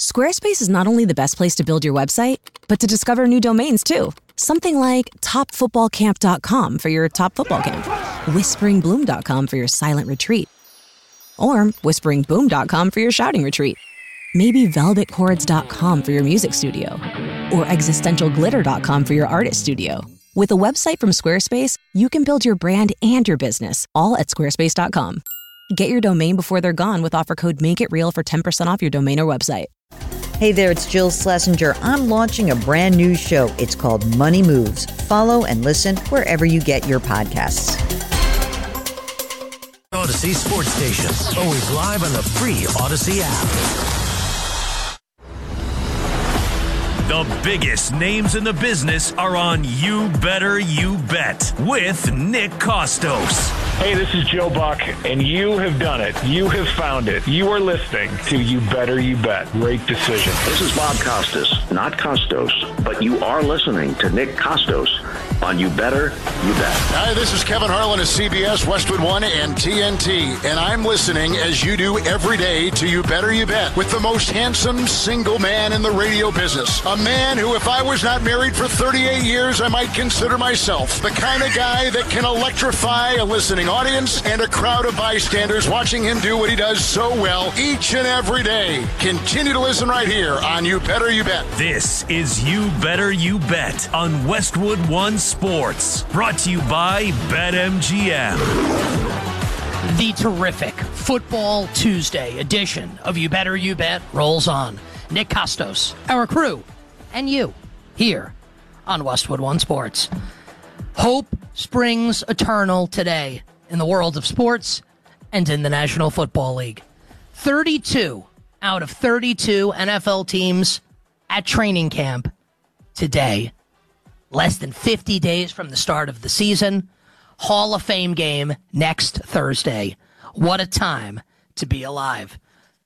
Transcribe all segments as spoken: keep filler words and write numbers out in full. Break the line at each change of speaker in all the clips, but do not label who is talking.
Squarespace is not only the best place to build your website, but to discover new domains too. Something like top football camp dot com for your top football camp, whispering bloom dot com for your silent retreat, or whispering boom dot com for your shouting retreat. Maybe velvet chords dot com for your music studio, or existential glitter dot com for your artist studio. With a website from Squarespace, you can build your brand and your business all at squarespace dot com. Get your domain before they're gone with offer code MAKEITREAL for ten percent off your domain or website.
Hey there, it's Jill Schlesinger. I'm launching a brand new show. It's called Money Moves. Follow and listen wherever you get your podcasts.
Odyssey Sports Station, always live on the free Odyssey app.
The biggest names in the business are on You Better You Bet with Nick Kostos.
Hey, this is Joe Buck, and you have done it. You have found it. You are listening to You Better You Bet. Great decision.
This is Bob Costas, not Costos, but you are listening to Nick Kostos on You Better You Bet.
Hi, this is Kevin Harlan of C B S, Westwood One, and T N T, and I'm listening as you do every day to You Better You Bet with the most handsome single man in the radio business. A man who, if I was not married for thirty-eight years, I might consider myself the kind of guy that can electrify a listening audience and a crowd of bystanders watching him do what he does so well each and every day. Continue to listen right here on You Better You Bet.
This is You Better You Bet on Westwood One Sports. Brought to you by BetMGM.
The terrific Football Tuesday edition of You Better You Bet rolls on. Nick Kostos, our crew, and you here on Westwood One Sports. Hope springs eternal today in the world of sports and in the National Football League. thirty-two out of thirty-two N F L teams at training camp today. Less than fifty days from the start of the season. Hall of Fame game next Thursday. What a time to be alive.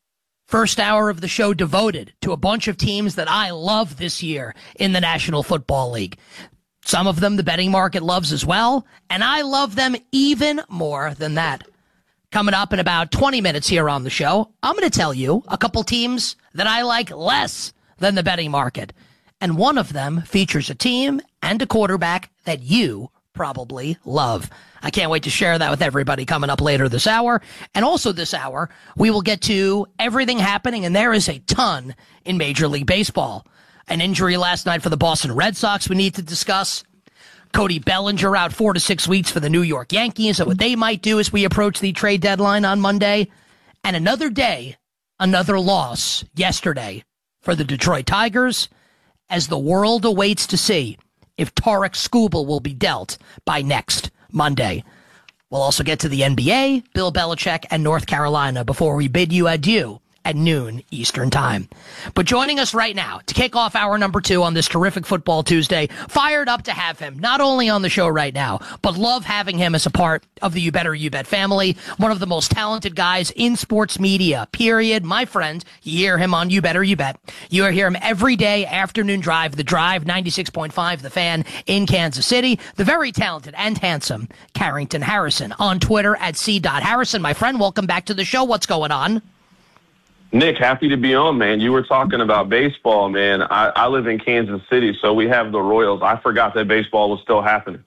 First hour of the show devoted to a bunch of teams that I love this year in the National Football League. Some of them the betting market loves as well, and I love them even more than that. Coming up in about twenty minutes here on the show, I'm going to tell you a couple teams that I like less than the betting market. And one of them features a team and a quarterback that you probably love. I can't wait to share that with everybody coming up later this hour. And also this hour, we will get to everything happening, and there is a ton in Major League Baseball. An injury last night for the Boston Red Sox we need to discuss. Cody Bellinger out four to six weeks for the New York Yankees and what they might do as we approach the trade deadline on Monday. And another day, another loss yesterday for the Detroit Tigers as the world awaits to see if Tarek Skubal will be dealt by next Monday. We'll also get to the N B A, Bill Belichick, and North Carolina before we bid you adieu at noon Eastern Time. But joining us right now to kick off hour number two on this terrific Football Tuesday, fired up to have him, not only on the show right now, but love having him as a part of the You Better You Bet family, one of the most talented guys in sports media, period. My friend, you hear him on You Better You Bet. You hear him every day, afternoon drive, The Drive, ninety-six point five, The Fan in Kansas City. The very talented and handsome Carrington Harrison on Twitter at C. Harrison. My friend, welcome back to the show. What's going on?
Nick, happy to be on, man. You were talking about baseball, man. I, I live in Kansas City, so we have the Royals. I forgot that baseball was still happening.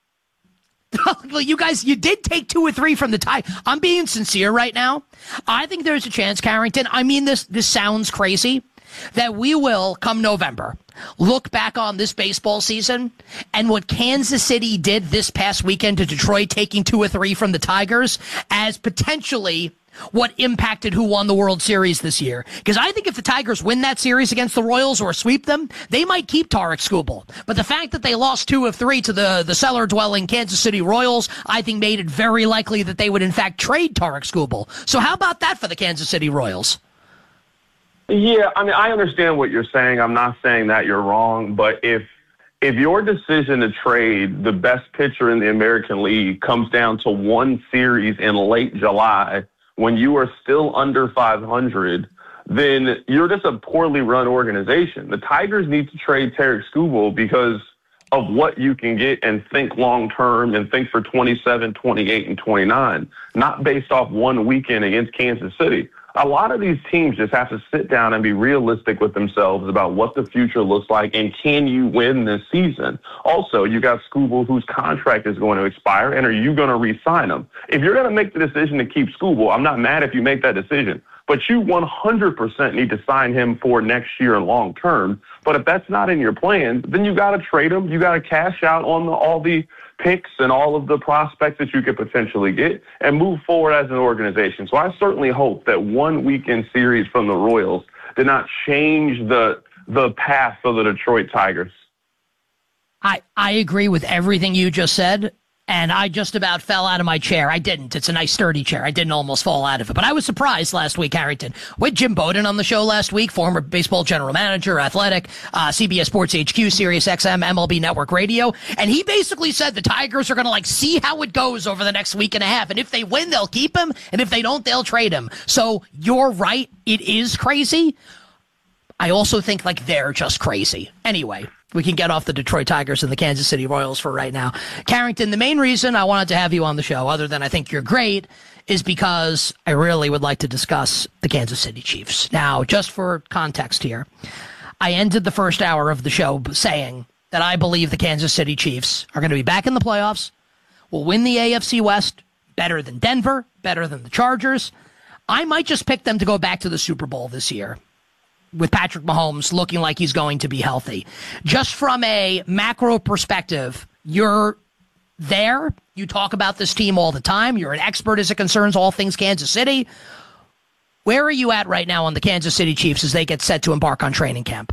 Well, you guys, you did take two or three from the tie. I'm being sincere right now. I think there's a chance, Carrington. I mean, this this sounds crazy, that we will, come November, look back on this baseball season and what Kansas City did this past weekend to Detroit, taking two or three from the Tigers, as potentially what impacted who won the World Series this year. Because I think if the Tigers win that series against the Royals or sweep them, they might keep Tarek Skubal. But the fact that they lost two of three to the, the cellar-dwelling Kansas City Royals, I think made it very likely that they would in fact trade Tarek Skubal. So how about that for the Kansas City Royals?
Yeah, I mean, I understand what you're saying. I'm not saying that you're wrong, but if if your decision to trade the best pitcher in the American League comes down to one series in late July, when you are still under five hundred, then you're just a poorly run organization. The Tigers need to trade Tarek Skubal because of what you can get and think long-term and think for twenty-seven, twenty-eight, and twenty-nine, not based off one weekend against Kansas City. A lot of these teams just have to sit down and be realistic with themselves about what the future looks like and can you win this season. Also, you got Skubal, whose contract is going to expire, and are you going to re-sign him? If you're going to make the decision to keep Skubal, I'm not mad if you make that decision. But you one hundred percent need to sign him for next year and long term. But if that's not in your plans, then you got to trade him. You got to cash out on the, all the picks and all of the prospects that you could potentially get and move forward as an organization. So I certainly hope that one weekend series from the Royals did not change the the path of the Detroit Tigers.
I, I agree with everything you just said. And I just about fell out of my chair. I didn't. It's a nice sturdy chair. I didn't almost fall out of it. But I was surprised last week, Harrington. With Jim Bowden on the show last week, former baseball general manager, athletic, uh, C B S Sports H Q, Sirius X M, M L B Network Radio. And he basically said the Tigers are going to like see how it goes over the next week and a half. And if they win, they'll keep him. And if they don't, they'll trade him. So you're right. It is crazy. I also think like they're just crazy. Anyway. We can get off the Detroit Tigers and the Kansas City Royals for right now. Carrington, the main reason I wanted to have you on the show, other than I think you're great, is because I really would like to discuss the Kansas City Chiefs. Now, just for context here, I ended the first hour of the show saying that I believe the Kansas City Chiefs are going to be back in the playoffs, will win the A F C West better than Denver, better than the Chargers. I might just pick them to go back to the Super Bowl this year, with Patrick Mahomes looking like he's going to be healthy. Just from a macro perspective, you're there. You talk about this team all the time. You're an expert as it concerns all things Kansas City. Where are you at right now on the Kansas City Chiefs as they get set to embark on training camp?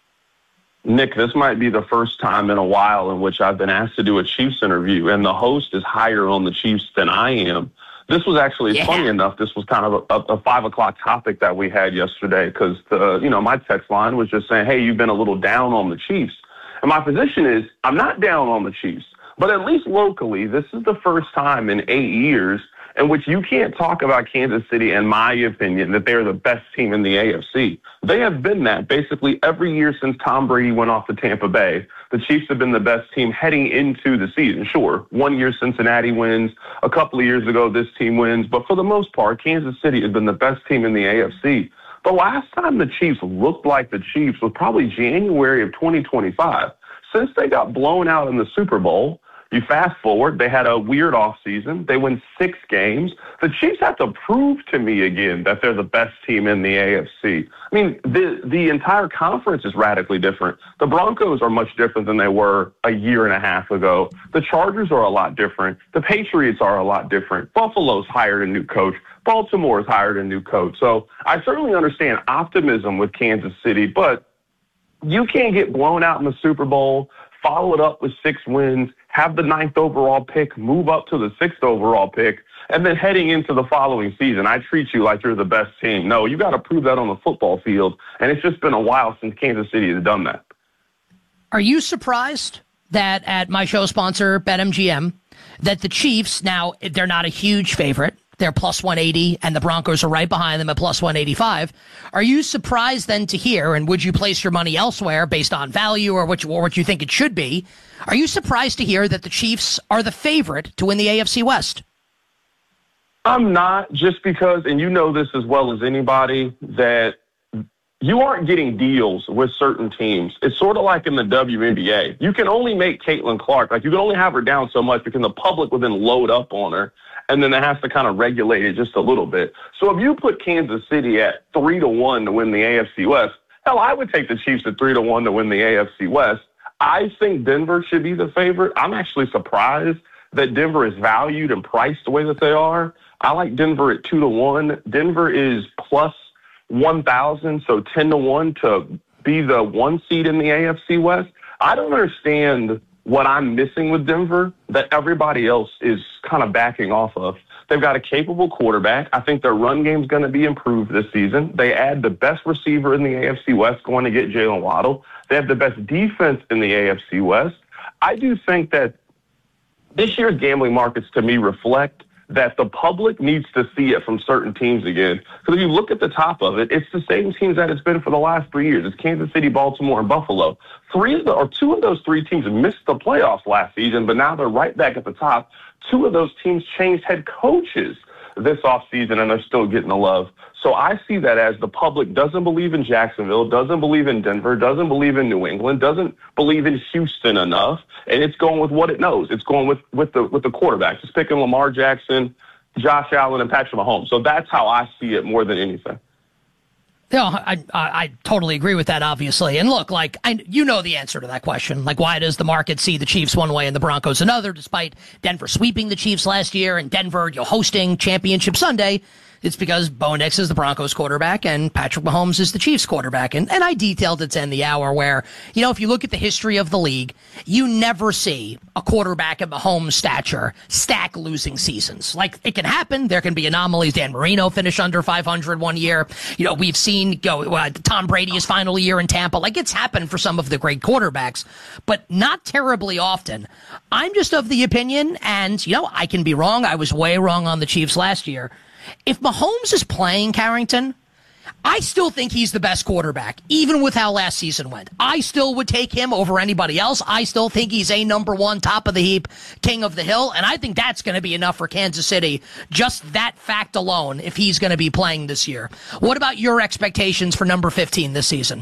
Nick, this might be the first time in a while in which I've been asked to do a Chiefs interview, and the host is higher on the Chiefs than I am. This was actually,
yeah. funny
enough, this was kind of a, a five o'clock topic that we had yesterday because, the you know, my text line was just saying, hey, you've been a little down on the Chiefs. And my position is I'm not down on the Chiefs, but at least locally, this is the first time in eight years in which you can't talk about Kansas City, in my opinion, that they're the best team in the A F C. They have been that basically every year since Tom Brady went off to Tampa Bay. The Chiefs have been the best team heading into the season. Sure, one year Cincinnati wins. A couple of years ago, this team wins. But for the most part, Kansas City has been the best team in the A F C. The last time the Chiefs looked like the Chiefs was probably January of twenty twenty-five. Since they got blown out in the Super Bowl, you fast forward, they had a weird offseason. They win six games. The Chiefs have to prove to me again that they're the best team in the A F C. I mean, the the entire conference is radically different. The Broncos are much different than they were a year and a half ago. The Chargers are a lot different. The Patriots are a lot different. Buffalo's hired a new coach. Baltimore's hired a new coach. So I certainly understand optimism with Kansas City, but you can't get blown out in the Super Bowl, follow it up with six wins, have the ninth overall pick, move up to the sixth overall pick, and then heading into the following season, I treat you like you're the best team. No, you got to prove that on the football field, and it's just been a while since Kansas City has done that.
Are you surprised that at my show sponsor, BetMGM, that the Chiefs, now they're not a huge favorite, they're plus one eighty, and the Broncos are right behind them at plus one eighty-five. Are you surprised then to hear, and would you place your money elsewhere based on value or what you, or what you think it should be? Are you surprised to hear that the Chiefs are the favorite to win the A F C West?
I'm not, just because, and you know this as well as anybody, that you aren't getting deals with certain teams. It's sort of like in the W N B A. You can only make Caitlin Clark, like you can only have her down so much because the public will then load up on her, and then it has to kind of regulate it just a little bit. So if you put Kansas City at three to one to win the A F C West, hell, I would take the Chiefs at three to one to win the A F C West. I think Denver should be the favorite. I'm actually surprised that Denver is valued and priced the way that they are. I like Denver at two to one. Denver is plus one thousand, so ten to one to be the one seed in the A F C West. I don't understand what I'm missing with Denver that everybody else is kind of backing off of. They've got a capable quarterback. I think their run game is going to be improved this season. They add the best receiver in the A F C West, going to get Jalen Waddle. They have the best defense in the A F C West. I do think that this year's gambling markets, to me, reflect that the public needs to see it from certain teams again. Because if you look at the top of it, it's the same teams that it's been for the last three years. It's Kansas City, Baltimore, and Buffalo. Three of the, or two of those three teams missed the playoffs last season, but now they're right back at the top. Two of those teams changed head coaches. this offseason, and they're still getting the love. So I see that as the public doesn't believe in Jacksonville, doesn't believe in Denver, doesn't believe in New England, doesn't believe in Houston enough, and it's going with what it knows. It's going with, with the with the quarterbacks. It's picking Lamar Jackson, Josh Allen, and Patrick Mahomes. So that's how I see it more than anything.
No, I, I I totally agree with that, obviously. And look, like, I, you know the answer to that question. Like, why does the market see the Chiefs one way and the Broncos another, despite Denver sweeping the Chiefs last year and Denver, you know, hosting Championship Sunday? It's because Bo Nix is the Broncos quarterback and Patrick Mahomes is the Chiefs quarterback. And, and I detailed it in the hour where, you know, if you look at the history of the league, you never see a quarterback of Mahomes' stature stack losing seasons. Like, it can happen. There can be anomalies. Dan Marino finished under five hundred one year. You know, we've seen go uh, Tom Brady's final year in Tampa. Like, it's happened for some of the great quarterbacks, but not terribly often. I'm just of the opinion, and, you know, I can be wrong. I was way wrong on the Chiefs last year. If Mahomes is playing, Carrington, I still think he's the best quarterback, even with how last season went. I still would take him over anybody else. I still think he's a number one, top of the heap, king of the hill, and I think that's going to be enough for Kansas City, just that fact alone, if he's going to be playing this year. What about your expectations for number fifteen this season?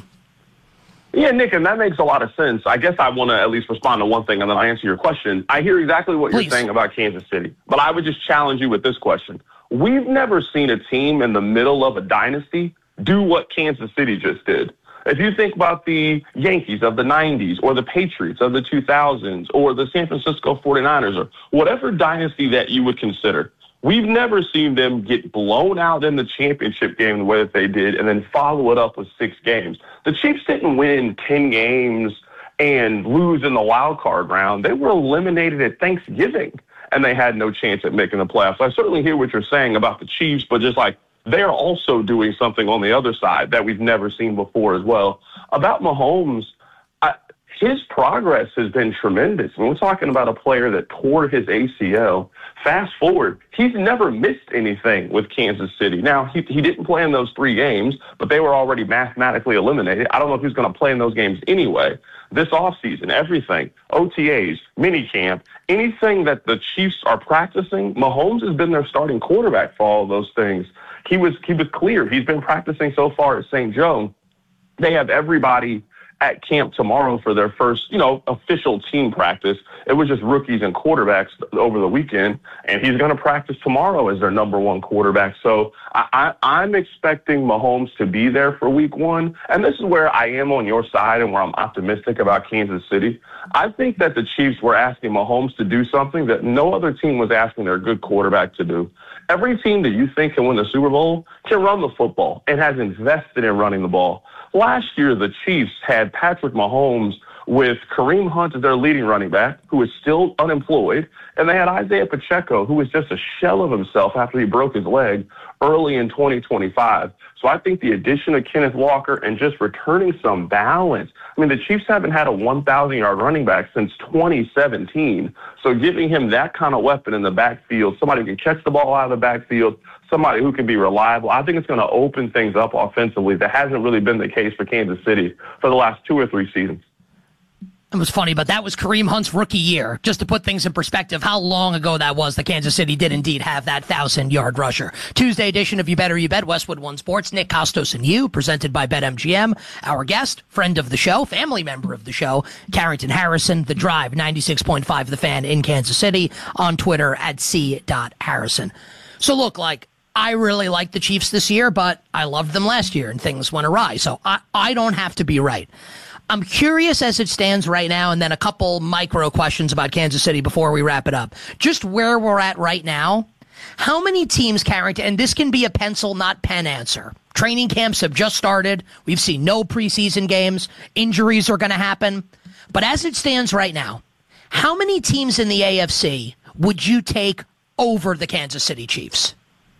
Yeah, Nick, and that makes a lot of sense. I guess I want to at least respond to one thing, and then I'll answer your question. I hear exactly what
Please.
You're saying about Kansas City, but I would just challenge you with this question. We've never seen a team in the middle of a dynasty do what Kansas City just did. If you think about the Yankees of the nineties or the Patriots of the two thousands or the San Francisco forty-niners or whatever dynasty that you would consider, we've never seen them get blown out in the championship game the way that they did and then follow it up with six games. The Chiefs didn't win ten games and lose in the wild card round. They were eliminated at Thanksgiving, and they had no chance at making the playoffs. I certainly hear what you're saying about the Chiefs, but just like they're also doing something on the other side that we've never seen before as well. About Mahomes, I, his progress has been tremendous. I mean, we're talking about a player that tore his A C L. Fast forward, he's never missed anything with Kansas City. Now, he, he didn't play in those three games, but they were already mathematically eliminated. I don't know if he's going to play in those games anyway. This offseason, everything, O T As, minicamp, anything that the Chiefs are practicing, Mahomes has been their starting quarterback for all of those things. He was he was clear. He's been practicing so far at Saint Joe. They have everybody at camp tomorrow for their first, you know, official team practice. It was just rookies and quarterbacks over the weekend, and he's going to practice tomorrow as their number one quarterback. So I, I, I'm expecting Mahomes to be there for week one, and this is where I am on your side and where I'm optimistic about Kansas City. I think that the Chiefs were asking Mahomes to do something that no other team was asking their good quarterback to do. Every team that you think can win the Super Bowl can run the football and has invested in running the ball. Last year, the Chiefs had Patrick Mahomes with Kareem Hunt as their leading running back, who is still unemployed, and they had Isaiah Pacheco, who was just a shell of himself after he broke his leg early in twenty twenty-five. So I think the addition of Kenneth Walker and just returning some balance. I mean, the Chiefs haven't had a one thousand yard running back since twenty seventeen. So giving him that kind of weapon in the backfield, somebody who can catch the ball out of the backfield, somebody who can be reliable, I think it's going to open things up offensively. That hasn't really been the case for Kansas City for the last two or three seasons.
It was funny, but that was Kareem Hunt's rookie year. Just to put things in perspective, how long ago that was that Kansas City did indeed have that thousand-yard rusher. Tuesday edition of You Better You Bet, Westwood One Sports, Nick Kostos and you, presented by BetMGM. Our guest, friend of the show, family member of the show, Carrington Harrison, The Drive, ninety-six point five The Fan in Kansas City, on Twitter at c dot harrison. So look, like, I really like the Chiefs this year, but I loved them last year and things went awry. So I, I don't have to be right. I'm curious as it stands right now, and then a couple micro questions about Kansas City before we wrap it up. Just where we're at right now, how many teams, Carrington, and this can be a pencil, not pen answer. Training camps have just started. We've seen no preseason games. Injuries are going to happen. But as it stands right now, how many teams in the A F C would you take over the Kansas City Chiefs?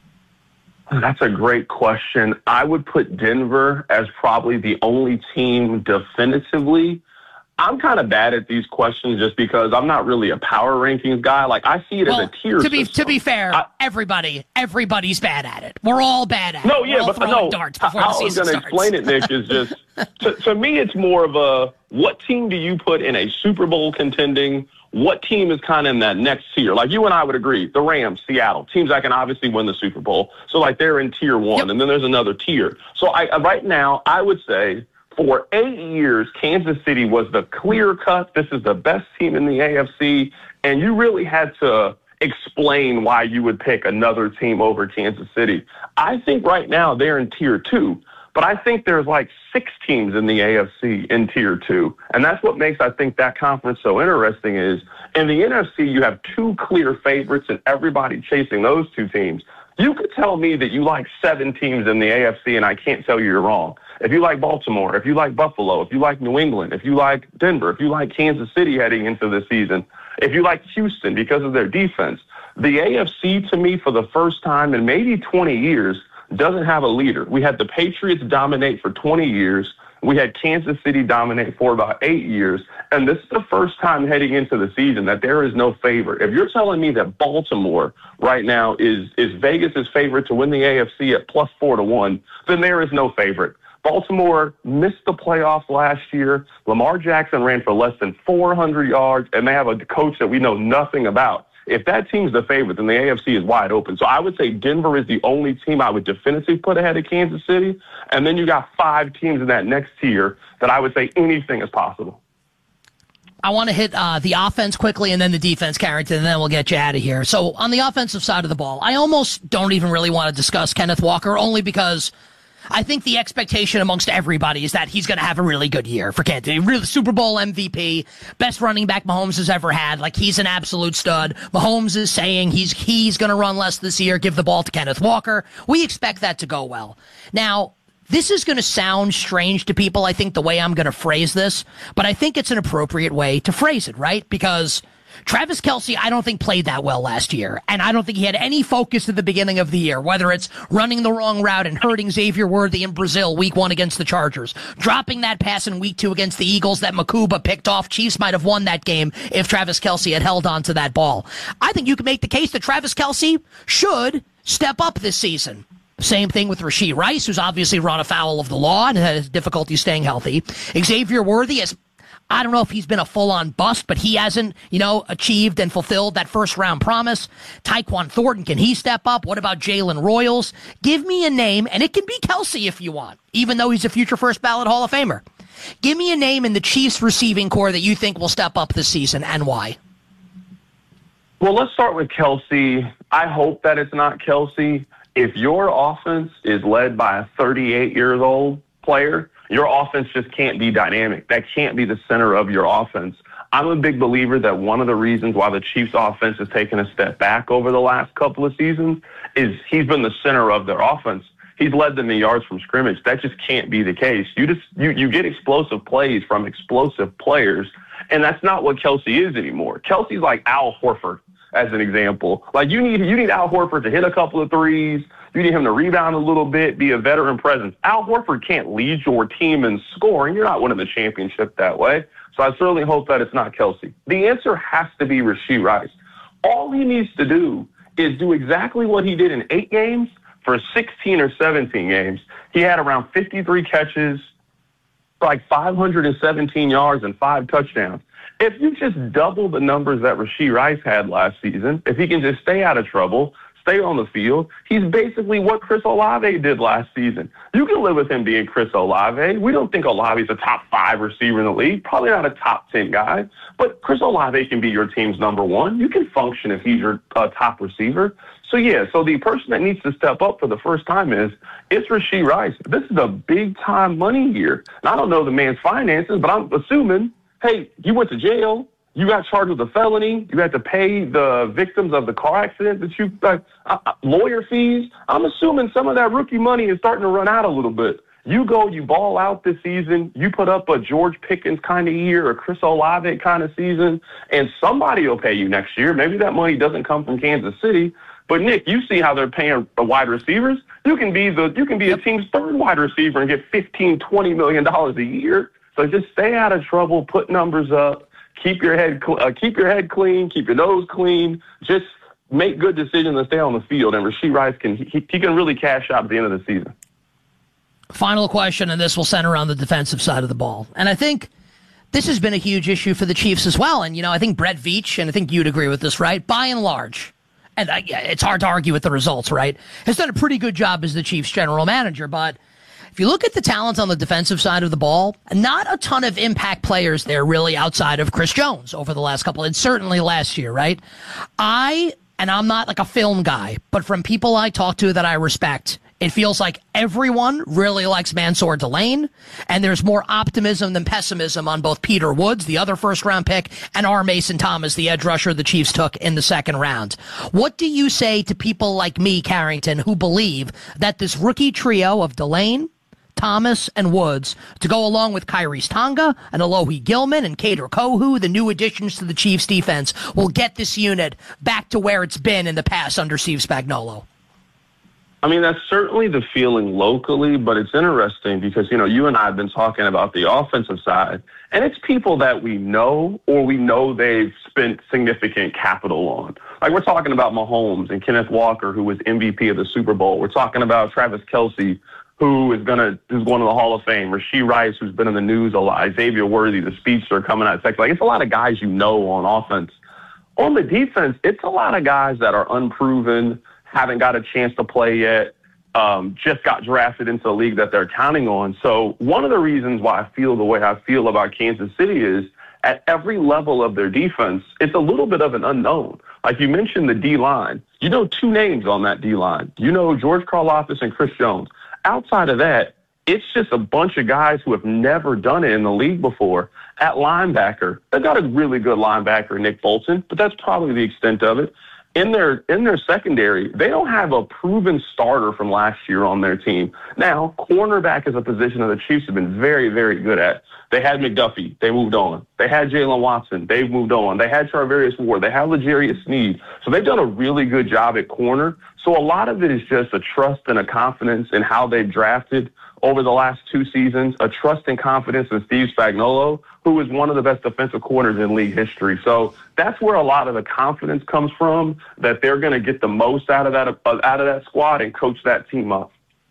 That's a great question. I would put Denver as probably the only team definitively. I'm kind of bad at these questions just because I'm not really a power rankings guy. Like, I see it
well,
as a tier
to be
system.
To be fair, I, everybody, everybody's bad at it. We're all bad at
no,
it.
Yeah,
We're all
but no,
darts
how
before the
I was
going to
explain it, Nick, is just, to, to me, it's more of a, what team do you put in a Super Bowl contending? What team is kind of in that next tier? Like, you and I would agree, the Rams, Seattle, teams that can obviously win the Super Bowl. So, like, they're in tier one, yep. And then there's another tier. So, I right now, I would say, for eight years, Kansas City was the clear cut. This is the best team in the A F C. And you really had to explain why you would pick another team over Kansas City. I think right now they're in tier two. But I think there's like six teams in the A F C in tier two. And that's what makes, I think, that conference so interesting is in the N F C, you have two clear favorites and everybody chasing those two teams. You could tell me that you like seven teams in the A F C and I can't tell you you're wrong. If you like Baltimore, if you like Buffalo, if you like New England, if you like Denver, if you like Kansas City heading into the season, if you like Houston because of their defense, the A F C to me for the first time in maybe twenty years doesn't have a leader. We had the Patriots dominate for twenty years. We had Kansas City dominate for about eight years. And this is the first time heading into the season that there is no favorite. If you're telling me that Baltimore right now is, is Vegas' favorite to win the A F C at plus four to one, then there is no favorite. Baltimore missed the playoffs last year. Lamar Jackson ran for less than four hundred yards, and they have a coach that we know nothing about. If that team's the favorite, then the A F C is wide open. So I would say Denver is the only team I would definitively put ahead of Kansas City. And then you got five teams in that next tier that I would say anything is possible.
I want to hit uh, the offense quickly and then the defense, Carrington, and then we'll get you out of here. So on the offensive side of the ball, I almost don't even really want to discuss Kenneth Walker, only because I think the expectation amongst everybody is that he's going to have a really good year for Kansas. Really Super Bowl M V P, best running back Mahomes has ever had. Like, he's an absolute stud. Mahomes is saying he's he's going to run less this year, give the ball to Kenneth Walker. We expect that to go well. Now, this is going to sound strange to people, I think, the way I'm going to phrase this, but I think it's an appropriate way to phrase it, right? Because Travis Kelce, I don't think played that well last year, and I don't think he had any focus at the beginning of the year, whether it's running the wrong route and hurting Xavier Worthy in Brazil week one against the Chargers, dropping that pass in week two against the Eagles that Makuba picked off. Chiefs might have won that game if Travis Kelce had held on to that ball. I think you can make the case that Travis Kelce should step up this season. Same thing with Rashee Rice, who's obviously run afoul of the law and has difficulty staying healthy. Xavier Worthy has, I don't know if he's been a full-on bust, but he hasn't, you know, achieved and fulfilled that first-round promise. Tyquan Thornton, can he step up? What about Jalen Royals? Give me a name, and it can be Kelce if you want, even though he's a future first-ballot Hall of Famer. Give me a name in the Chiefs receiving core that you think will step up this season, and why?
Well, let's start with Kelce. I hope that it's not Kelce. If your offense is led by a thirty-eight-year-old player, your offense just can't be dynamic. That can't be the center of your offense. I'm a big believer that one of the reasons why the Chiefs offense has taken a step back over the last couple of seasons is he's been the center of their offense. He's led them in yards from scrimmage. That just can't be the case. You just you, you get explosive plays from explosive players, and that's not what Kelce is anymore. Kelce's like Al Horford, as an example. Like, you need you need Al Horford to hit a couple of threes. You need him to rebound a little bit, be a veteran presence. Al Horford can't lead your team in scoring. You're not winning the championship that way. So I certainly hope that it's not Kelce. The answer has to be Rashee Rice. All he needs to do is do exactly what he did in eight games for sixteen or seventeen games. He had around fifty-three catches, like five hundred seventeen yards and five touchdowns. If you just double the numbers that Rashee Rice had last season, if he can just stay out of trouble, stay on the field, he's basically what Chris Olave did last season. You can live with him being Chris Olave. We don't think Olave's a top five receiver in the league, probably not a top ten guy, but Chris Olave can be your team's number one. You can function if he's your uh, top receiver. So, yeah, so the person that needs to step up for the first time is, it's Rashee Rice. This is a big-time money year. And I don't know the man's finances, but I'm assuming, hey, you went to jail. You got charged with a felony. You had to pay the victims of the car accident that you like, uh, lawyer fees. I'm assuming some of that rookie money is starting to run out a little bit. You go, you ball out this season. You put up a George Pickens kind of year, a Chris Olave kind of season, and somebody will pay you next year. Maybe that money doesn't come from Kansas City, but Nick, you see how they're paying the wide receivers. You can be the you can be a team's third wide receiver and get fifteen, twenty million dollars a year. So just stay out of trouble, put numbers up, keep your head cl- uh, keep your head clean, keep your nose clean. Just make good decisions and stay on the field. And Rashee Rice can he, he can really cash out at the end of the season.
Final question, and this will center on the defensive side of the ball. And I think this has been a huge issue for the Chiefs as well. And, you know, I think Brett Veach, and I think you'd agree with this, right? By and large, and I, it's hard to argue with the results, right? Has done a pretty good job as the Chiefs general manager. But if you look at the talent on the defensive side of the ball, not a ton of impact players there really outside of Chris Jones over the last couple, and certainly last year, right? I, and I'm not like a film guy, but from people I talk to that I respect, it feels like everyone really likes Mansour Delane, and there's more optimism than pessimism on both Peter Woods, the other first-round pick, and R. Mason Thomas, the edge rusher the Chiefs took in the second round. What do you say to people like me, Carrington, who believe that this rookie trio of Delane, Thomas, and Woods, to go along with Kyrie's Tonga and Alohi Gilman and Kader Kohu, the new additions to the Chiefs defense, will get this unit back to where it's been in the past under Steve Spagnuolo?
I mean, that's certainly the feeling locally, but it's interesting because, you know, you and I have been talking about the offensive side, and it's people that we know or we know they've spent significant capital on. Like, we're talking about Mahomes and Kenneth Walker, who was M V P of the Super Bowl. We're talking about Travis Kelce, who is gonna who's going to the Hall of Fame. Rashee Rice, who's been in the news a lot. Xavier Worthy, the speedster coming out of Texas. Like, it's a lot of guys you know on offense. On the defense, it's a lot of guys that are unproven, haven't got a chance to play yet, um, just got drafted into the league that they're counting on. So one of the reasons why I feel the way I feel about Kansas City is at every level of their defense, it's a little bit of an unknown. Like you mentioned the D-line. You know two names on that D-line. You know George Karlaftis and Chris Jones. Outside of that, it's just a bunch of guys who have never done it in the league before. At linebacker, they've got a really good linebacker, Nick Bolton, but that's probably the extent of it. In their in their secondary, they don't have a proven starter from last year on their team. Now, cornerback is a position that the Chiefs have been very, very good at. They had McDuffie. They moved on. They had Jalen Watson. They've moved on. They had Charvarius Ward. They had L'Jarius Sneed. So they've done a really good job at corner. So a lot of it is just a trust and a confidence in how they've drafted over the last two seasons, a trust and confidence in Steve Spagnuolo, who is one of the best defensive corners in league history. So that's where a lot of the confidence comes from, that they're going to get the most out of that out of that squad and coach that team up.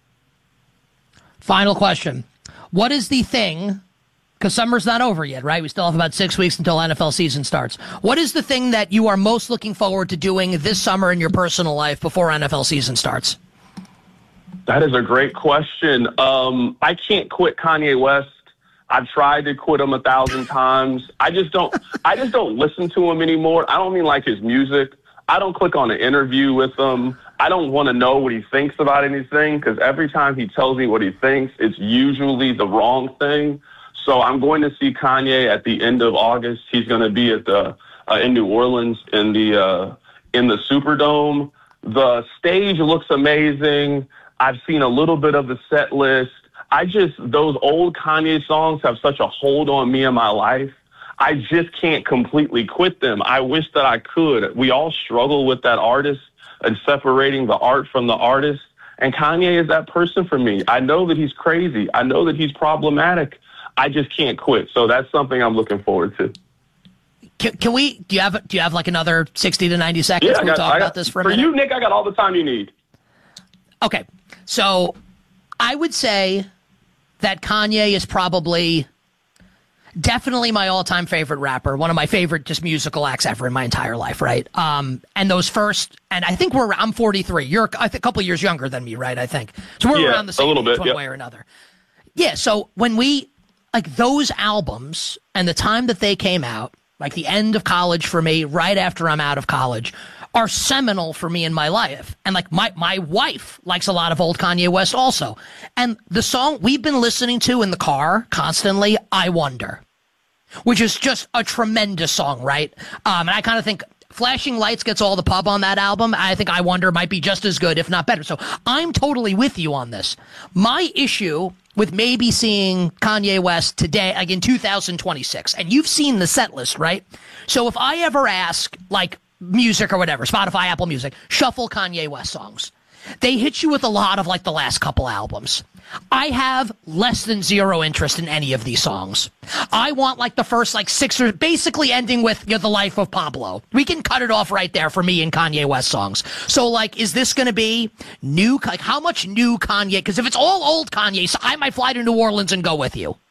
Final question. What is the thing, because summer's not over yet, right? We still have about six weeks until N F L season starts. What is the thing that you are most looking forward to doing this summer in your personal life before N F L season starts?
That is a great question. Um, I can't quit Kanye West. I've tried to quit him a thousand times. I just don't. I just don't listen to him anymore. I don't mean like his music. I don't click on an interview with him. I don't want to know what he thinks about anything because every time he tells me what he thinks, it's usually the wrong thing. So I'm going to see Kanye at the end of August. He's going to be at the uh, in New Orleans in the uh, in the Superdome. The stage looks amazing. I've seen a little bit of the set list. I just, those old Kanye songs have such a hold on me in my life. I just can't completely quit them. I wish that I could. We all struggle with that artist and separating the art from the artist. And Kanye is that person for me. I know that he's crazy. I know that he's problematic. I just can't quit. So that's something I'm looking forward to.
Can, can we, do you have, do you have like another sixty to ninety seconds
yeah,
to
got,
talk
got,
about this for a
for
minute?
For you, Nick, I got all the time you need.
Okay. So I would say that Kanye is probably definitely my all-time favorite rapper, one of my favorite just musical acts ever in my entire life, right? Um, and those first, and I think we're, I'm forty-three. You're I think, a couple years younger than me, right? I think. So we're
yeah,
around the same
a little
age
bit,
one
yep.
way or another. Yeah, so when we, like those albums and the time that they came out, like the end of college for me, right after I'm out of college, are seminal for me in my life. And like my, my wife likes a lot of old Kanye West also. And the song we've been listening to in the car constantly, I Wonder, which is just a tremendous song, right? Um, and I kind of think Flashing Lights gets all the pub on that album. I think I Wonder might be just as good, if not better. So I'm totally with you on this. My issue with maybe seeing Kanye West today, like in two thousand twenty-six, and you've seen the set list, right? So if I ever ask, like, music or whatever, Spotify, Apple Music, shuffle Kanye West songs, they hit you with a lot of like the last couple albums. I have less than zero interest in any of these songs. I want like the first like six or basically ending with you know, The Life of Pablo. We can cut it off right there for me and Kanye West songs. So like, is this going to be new? Like how much new Kanye? Because if it's all old Kanye, so I might fly to New Orleans and go with you.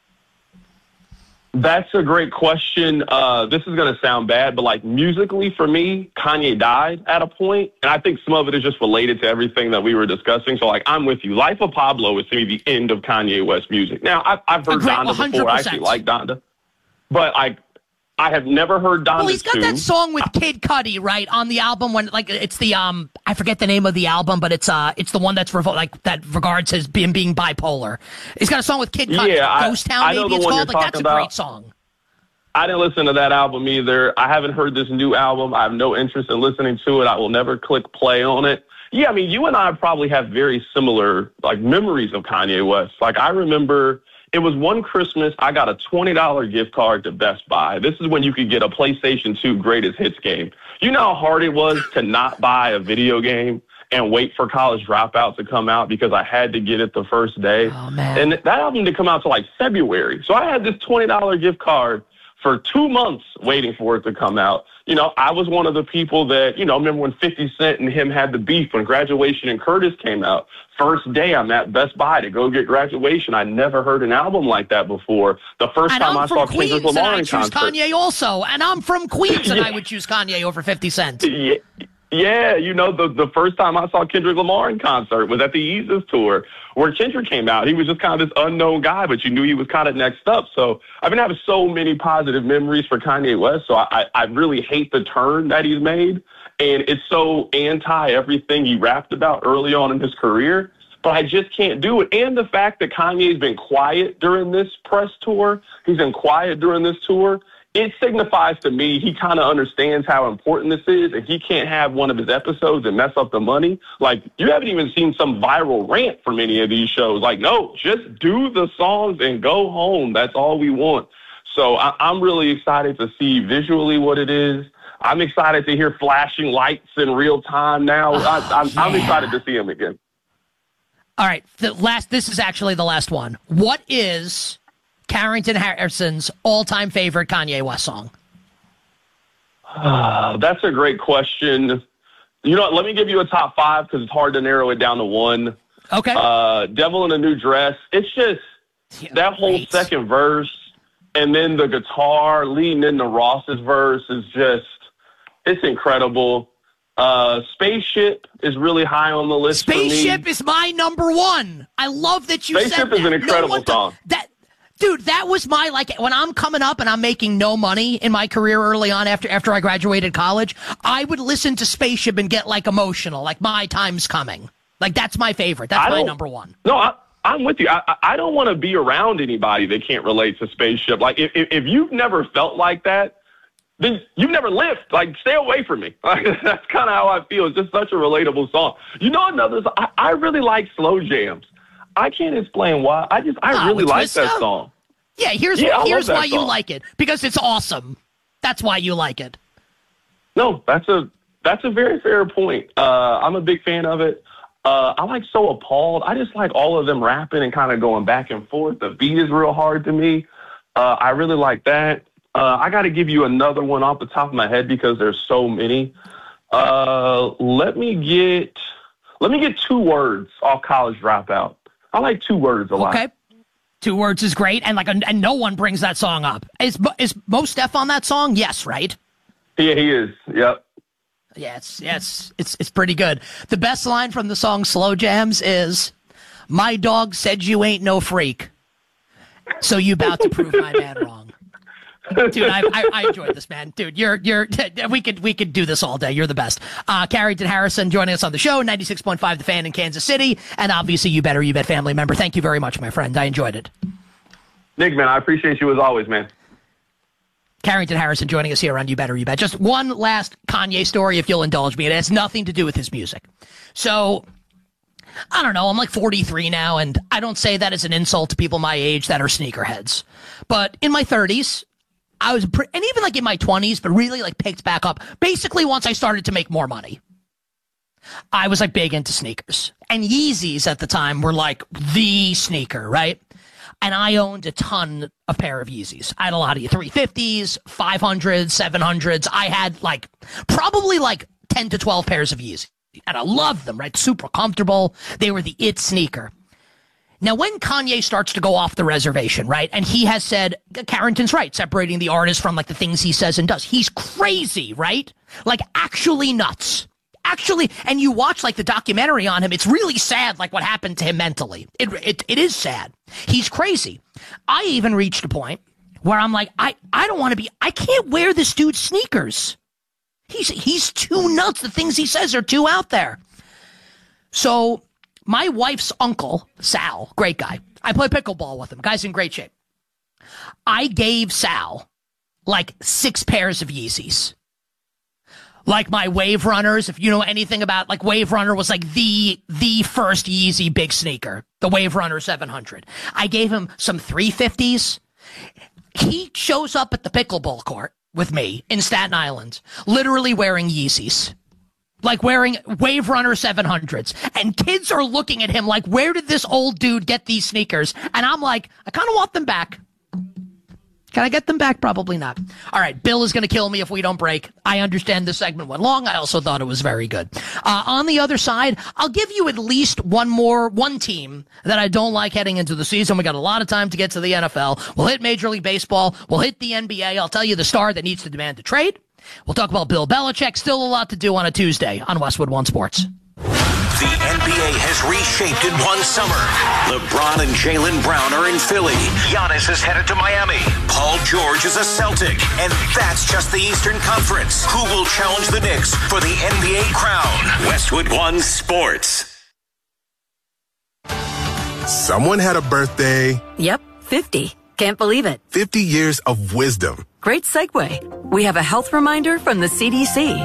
That's a great question. Uh, this is going to sound bad, but like musically for me, Kanye died at a point, and I think some of it is just related to everything that we were discussing. So like, I'm with you. Life of Pablo is to me the end of Kanye West music. Now, I've, I've heard
Agreed,
Donda
one hundred percent.
before. I actually like Donda, but I I have never heard Donda.
Well, he's got
two.
that song with Kid Cudi, right, on the album when like it's the um I forget the name of the album, but it's uh it's the one that's revo- like that regards his being being bipolar. He's got a song with Kid Cudi,
yeah,
Ghost
I,
Town,
I know
maybe
the
it's
one
called.
you're
Like that's a
about.
great song.
I didn't listen to that album either. I haven't heard this new album. I have no interest in listening to it. I will never click play on it. Yeah, I mean, you and I probably have very similar like memories of Kanye West. Like I remember it was one Christmas, I got a twenty dollars gift card to Best Buy. This is when you could get a PlayStation two Greatest Hits game. You know how hard it was to not buy a video game and wait for College Dropout to come out because I had to get it the first day.
Oh, man.
And that album didn't come out till like February. So I had this twenty dollars gift card for two months waiting for it to come out. You know, I was one of the people that, you know, remember when fifty Cent and him had the beef when Graduation and Curtis came out. First day I'm at Best Buy to go get Graduation. I never heard an album like that before. The first
and
time
I'm
I saw
Queens,
Kendrick Lamar
and I
in
choose
concert.
Kanye also, and I'm from Queens, and
Yeah.
I would choose Kanye over fifty Cent.
Yeah. Yeah, you know, the, the first time I saw Kendrick Lamar in concert was at the Yeezus tour where Kendrick came out. He was just kind of this unknown guy, but you knew he was kind of next up. So I've been having so many positive memories for Kanye West. So I, I really hate the turn that he's made. And it's so anti everything he rapped about early on in his career. But I just can't do it. And the fact that Kanye's been quiet during this press tour, he's been quiet during this tour, it signifies to me he kind of understands how important this is, and he can't have one of his episodes and mess up the money. Like, you haven't even seen some viral rant from any of these shows. Like, no, just do the songs and go home. That's all we want. So I, I'm really excited to see visually what it is. I'm excited to hear flashing lights in real time now.
Oh,
I, I'm,
yeah.
I'm excited to see him again.
All right, the last. This is actually the last one. What is Carrington Harrison's all-time favorite Kanye West song?
Uh, that's a great question. You know what? Let me give you a top five because it's hard to narrow it down to one.
Okay.
Uh, Devil in a New Dress. It's just
Yeah,
that whole
great.
second verse and then the guitar leading into Ross's verse is just, it's incredible. Uh, Spaceship is really high on the list for me.
Spaceship is my number one. I love that you
Spaceship
said that.
is an incredible
no one
song.
That, dude, that was my, like, when I'm coming up and I'm making no money in my career early on after after I graduated college, I would listen to Spaceship and get, like, emotional. Like, my time's coming. Like, that's my favorite. That's
I
my
don't-
number one.
No, I, I'm with you. I, I- I don't want to be around anybody that can't relate to Spaceship. Like, if, if, if you've never felt like that, then you've never lived. Like, stay away from me. Like, that's kind of how I feel. It's just such a relatable song. You know another song? I, I really like Slow Jams. I can't explain why. I just, I
Ah,
really
with
like that
Twista?
song.
Yeah, here's
Yeah, I love
here's
that
why you
song.
like it. Because it's awesome. That's why you like it.
No, that's a that's a very fair point. Uh, I'm a big fan of it. Uh, I like So Appalled. I just like all of them rapping and kind of going back and forth. The beat is real hard to me. Uh, I really like that. Uh, I got to give you another one off the top of my head because there's so many. Uh, let me get let me get Two Words off College Dropout. I like Two Words a lot.
Okay. Two Words is great, and like, and no one brings that song up. Is is Mos Def on that song? Yes, right?
Yeah, he is. Yep.
Yeah, it's yeah, it's it's it's pretty good. The best line from the song Slow Jams is, "My dog said you ain't no freak, so you about to prove my man wrong." Dude, I, I I enjoyed this, man. Dude, you're you're we could we could do this all day. You're the best. Uh, Carrington Harrison joining us on the show, ninety-six point five The Fan in Kansas City, and obviously You Better You Bet family member. Thank you very much, my friend. I enjoyed it.
Nick, man, I appreciate you as always, man.
Carrington Harrison joining us here on You Better You Bet. Just one last Kanye story, if you'll indulge me. It has nothing to do with his music. So, I don't know. I'm like forty-three now, and I don't say that as an insult to people my age that are sneakerheads. But in my thirties, I was, pre- and even like in my twenties, but really like picked back up. Basically, once I started to make more money. I was like big into sneakers, and Yeezys at the time were like the sneaker, right? And I owned a ton of pair of Yeezys. I had a lot of three fifties, five hundreds, seven hundreds. I had like probably like ten to twelve pairs of Yeezys, and I loved them, right? Super comfortable. They were the it sneaker. Now, when Kanye starts to go off the reservation, right, and he has said, Carrington's right, separating the artist from, like, the things he says and does. He's crazy, right? Like, actually nuts. Actually, and you watch, like, the documentary on him, it's really sad, like, what happened to him mentally. It it, it is sad. He's crazy. I even reached a point where I'm like, I, I don't want to be, I can't wear this dude's sneakers. He's, he's too nuts. The things he says are too out there. So my wife's uncle, Sal, great guy. I play pickleball with him. Guy's in great shape. I gave Sal like six pairs of Yeezys. Like my Wave Runners, if you know anything about, like Wave Runner was like the, the first Yeezy big sneaker. The Wave Runner seven hundred. I gave him some three fifties. He shows up at the pickleball court with me in Staten Island, literally wearing Yeezys. Like wearing Wave Runner seven hundreds. And kids are looking at him like, where did this old dude get these sneakers? And I'm like, I kind of want them back. Can I get them back? Probably not. All right, Bill is going to kill me if we don't break. I understand this segment went long. I also thought it was very good. Uh, on the other side, I'll give you at least one more, one team that I don't like heading into the season. We got a lot of time to get to the N F L. We'll hit Major League Baseball. We'll hit the N B A. I'll tell you the star that needs to demand a trade. We'll talk about Bill Belichick. Still a lot to do on a Tuesday on Westwood One Sports.
The N B A has reshaped in one summer. LeBron and Jaylen Brown are in Philly. Giannis is headed to Miami. Paul George is a Celtic. And that's just the Eastern Conference. Who will challenge the Knicks for the N B A crown? Westwood One Sports.
Someone had a birthday.
Yep, fifty. Can't believe it.
fifty years of wisdom.
Great segue. We have a health reminder from the C D C.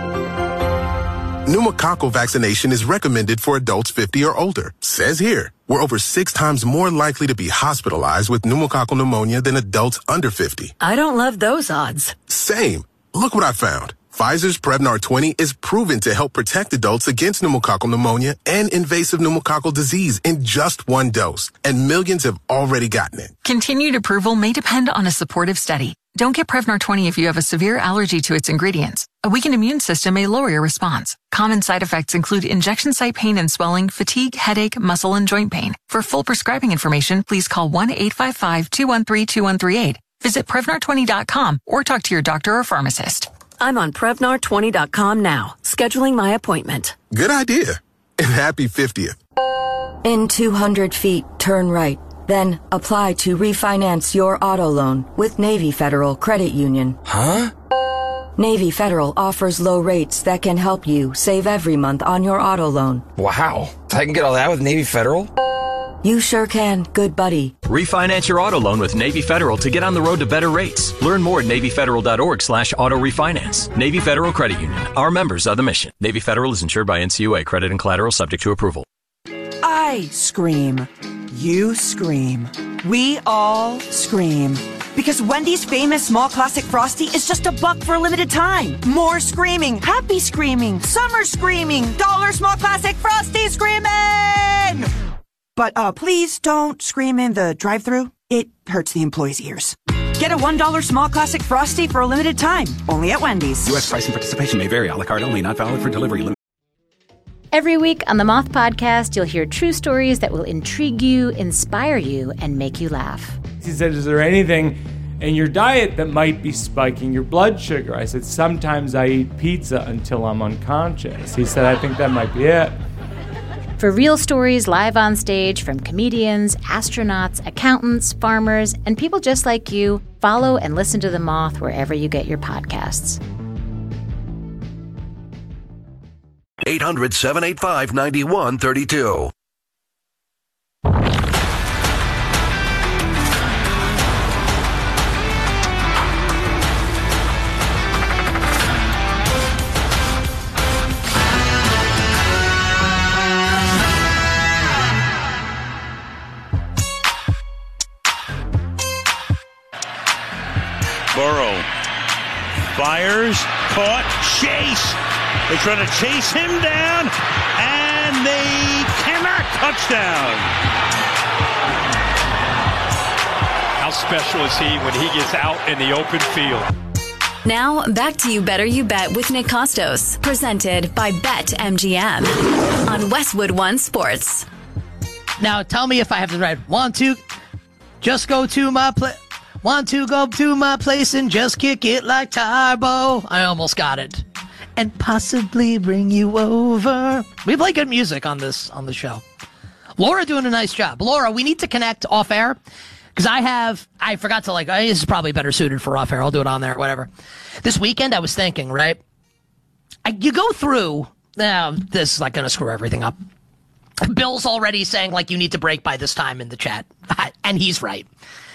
Pneumococcal vaccination is recommended for adults fifty or older. Says here, we're over six times more likely to be hospitalized with pneumococcal pneumonia than adults under fifty.
I don't love those odds.
Same. Look what I found. Pfizer's Prevnar twenty is proven to help protect adults against pneumococcal pneumonia and invasive pneumococcal disease in just one dose. And millions have already gotten it.
Continued approval may depend on a supportive study. Don't get Prevnar twenty if you have a severe allergy to its ingredients. A weakened immune system may lower your response. Common side effects include injection site pain and swelling, fatigue, headache, muscle, and joint pain. For full prescribing information, please call one eight five five, two one three, two one three eight. Visit Prevnar twenty dot com or talk to your doctor or pharmacist.
I'm on Prevnar twenty dot com now, scheduling my appointment.
Good idea. And happy fiftieth.
In two hundred feet, turn right. Then apply to refinance your auto loan with Navy Federal Credit Union.
Huh?
Navy Federal offers low rates that can help you save every month on your auto loan.
Wow. I can get all that with Navy Federal?
You sure can, good buddy.
Refinance your auto loan with Navy Federal to get on the road to better rates. Learn more at NavyFederal.org slash auto refinance. Navy Federal Credit Union. Our members are the mission. Navy Federal is insured by N C U A. Credit and collateral subject to approval.
I scream. You scream. We all scream. Because Wendy's famous small classic Frosty is just a buck for a limited time. More screaming, happy screaming, summer screaming, dollar small classic Frosty screaming! But uh, please don't scream in the drive-thru. It hurts the employees' ears. Get a one dollar small classic Frosty for a limited time. Only at Wendy's.
U S price and participation may vary. A la carte only. Not valid for delivery.
Every week on the Moth Podcast, you'll hear true stories that will intrigue you, inspire you, and make you laugh.
He said, is there anything in your diet that might be spiking your blood sugar? I said, sometimes I eat pizza until I'm unconscious. He said, I think that might be it.
For real stories live on stage from comedians, astronauts, accountants, farmers, and people just like you, follow and listen to The Moth wherever you get your podcasts.
eight hundred, seven eight five, nine one three two.
Burrow fires, caught, chase. They try to chase him down, and they cannot. Touchdown.
How special is he when he gets out in the open field?
Now, back to You Better You Bet with Nick Costos, presented by BetMGM on Westwood One Sports.
Now, tell me if I have this right. Want to just go to my place? Want to go to my place and just kick it like Tybo? I almost got it. And possibly bring you over. We play good music on this on the show. Laura doing a nice job. Laura, we need to connect off air. Because I have, I forgot to like, oh, this is probably better suited for off air. I'll do it on there, whatever. This weekend, I was thinking, right? I, you go through, now, this is like going to screw everything up. Bill's already saying, like, you need to break by this time in the chat. And he's right.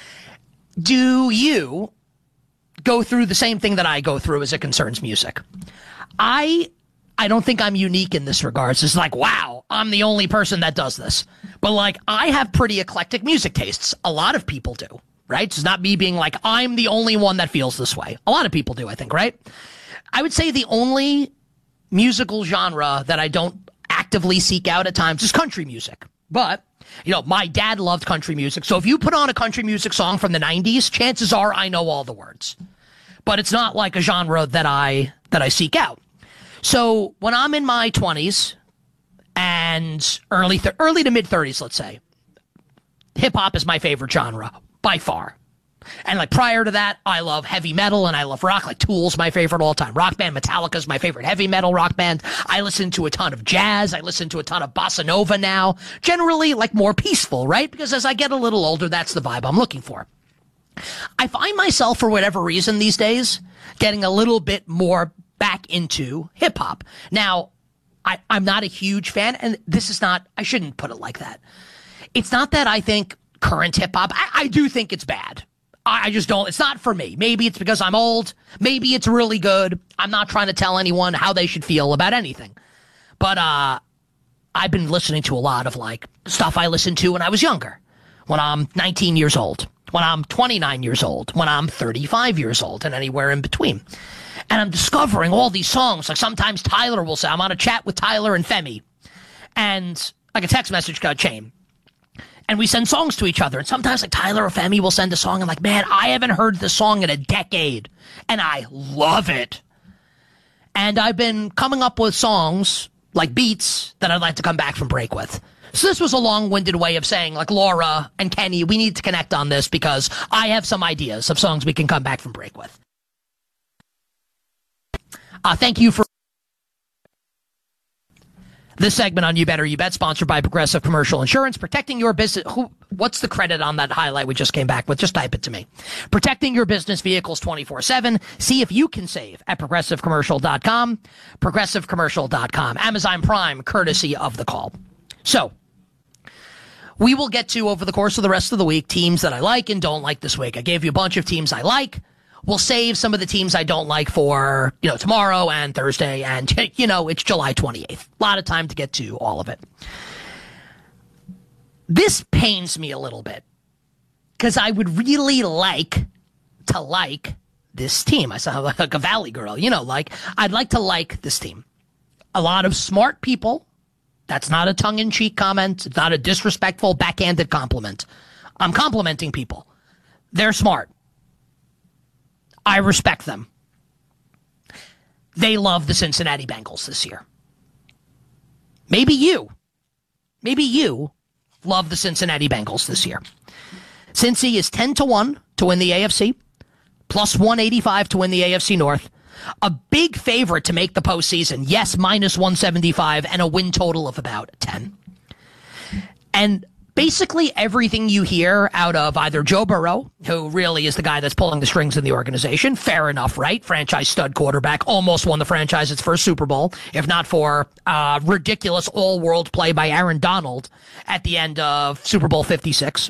Do you go through the same thing that I go through as it concerns music? I I don't think I'm unique in this regards. It's like, wow, I'm the only person that does this. But, like, I have pretty eclectic music tastes. A lot of people do, right? It's not me being like, I'm the only one that feels this way. A lot of people do, I think, right? I would say the only musical genre that I don't actively seek out at times is country music. But, you know, my dad loved country music. So if you put on a country music song from the nineties, chances are I know all the words. But it's not like a genre that I that I seek out. So when I'm in my twenties and early th- early to mid-thirties, let's say, hip-hop is my favorite genre, by far. And like prior to that, I love heavy metal and I love rock. Like Tool's my favorite all-time rock band. Metallica's my favorite heavy metal rock band. I listen to a ton of jazz. I listen to a ton of bossa nova now. Generally, like more peaceful, right? Because as I get a little older, that's the vibe I'm looking for. I find myself, for whatever reason these days, getting a little bit more back into hip-hop. Now, I, I'm not a huge fan, and this is not, I shouldn't put it like that. It's not that I think current hip-hop, I, I do think it's bad. I, I just don't, it's not for me. Maybe it's because I'm old. Maybe it's really good. I'm not trying to tell anyone how they should feel about anything. But uh, I've been listening to a lot of like stuff I listened to when I was younger, when I'm nineteen years old, when I'm twenty-nine years old, when I'm thirty-five years old, and anywhere in between. And I'm discovering all these songs. Like sometimes Tyler will say, I'm on a chat with Tyler and Femi. And like a text message got chain. And we send songs to each other. And sometimes like Tyler or Femi will send a song. And like, man, I haven't heard this song in a decade. And I love it. And I've been coming up with songs, like beats, that I'd like to come back from break with. So this was a long-winded way of saying, like, Laura and Kenny, we need to connect on this because I have some ideas of songs we can come back from break with. Uh, thank you for this segment on You Better You Bet, sponsored by Progressive Commercial Insurance. Protecting your business. Who, what's the credit on that highlight we just came back with? Just type it to me. Protecting your business vehicles twenty-four seven. See if you can save at progressive commercial dot com. progressive commercial dot com. Amazon Prime, courtesy of the call. So, we will get to, over the course of the rest of the week, teams that I like and don't like this week. I gave you a bunch of teams I like. We'll save some of the teams I don't like for, you know, tomorrow and Thursday. And, you know, it's July twenty-eighth. A lot of time to get to all of it. This pains me a little bit because I would really like to like this team. I sound like a Valley girl, you know, like I'd like to like this team. A lot of smart people. That's not a tongue-in-cheek comment. It's not a disrespectful, backhanded compliment. I'm complimenting people. They're smart. I respect them. They love the Cincinnati Bengals this year. Maybe you, maybe you love the Cincinnati Bengals this year. Cincy is ten to one to win the A F C, plus one eighty-five to win the A F C North. A big favorite to make the postseason. Yes, minus one seventy-five and a win total of about ten. And basically everything you hear out of either Joe Burrow, who really is the guy that's pulling the strings in the organization, fair enough, right? Franchise stud quarterback, almost won the franchise its first Super Bowl, if not for uh, ridiculous all-world play by Aaron Donald at the end of Super Bowl fifty-six.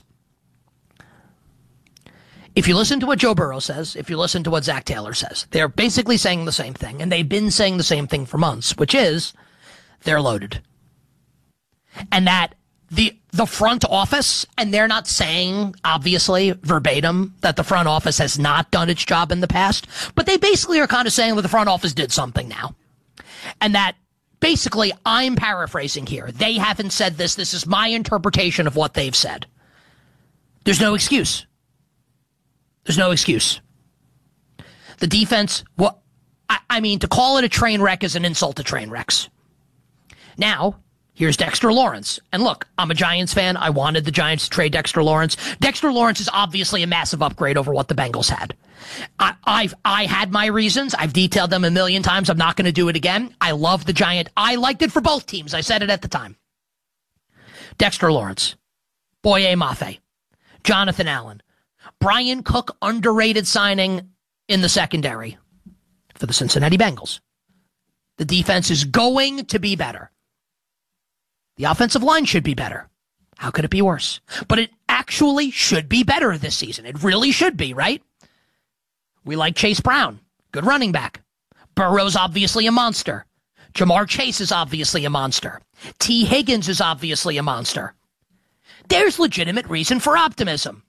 If you listen to what Joe Burrow says, if you listen to what Zach Taylor says, they're basically saying the same thing, and they've been saying the same thing for months, which is they're loaded. And that the the front office, and they're not saying, obviously, verbatim, that the front office has not done its job in the past, but they basically are kind of saying that the front office did something now. And that basically, I'm paraphrasing here. They haven't said this. This is my interpretation of what they've said. There's no excuse. There's no excuse. The defense, well, I, I mean, to call it a train wreck is an insult to train wrecks. Now, here's Dexter Lawrence. And look, I'm a Giants fan. I wanted the Giants to trade Dexter Lawrence. Dexter Lawrence is obviously a massive upgrade over what the Bengals had. I, I've I had my reasons. I've detailed them a million times. I'm not going to do it again. I love the Giant. I liked it for both teams. I said it at the time. Dexter Lawrence, Boye Mafe, Jonathan Allen, Brian Cook, underrated signing in the secondary for the Cincinnati Bengals. The defense is going to be better. The offensive line should be better. How could it be worse? But it actually should be better this season. It really should be, right? We like Chase Brown. Good running back. Burrow's obviously a monster. Jamar Chase is obviously a monster. T. Higgins is obviously a monster. There's legitimate reason for optimism.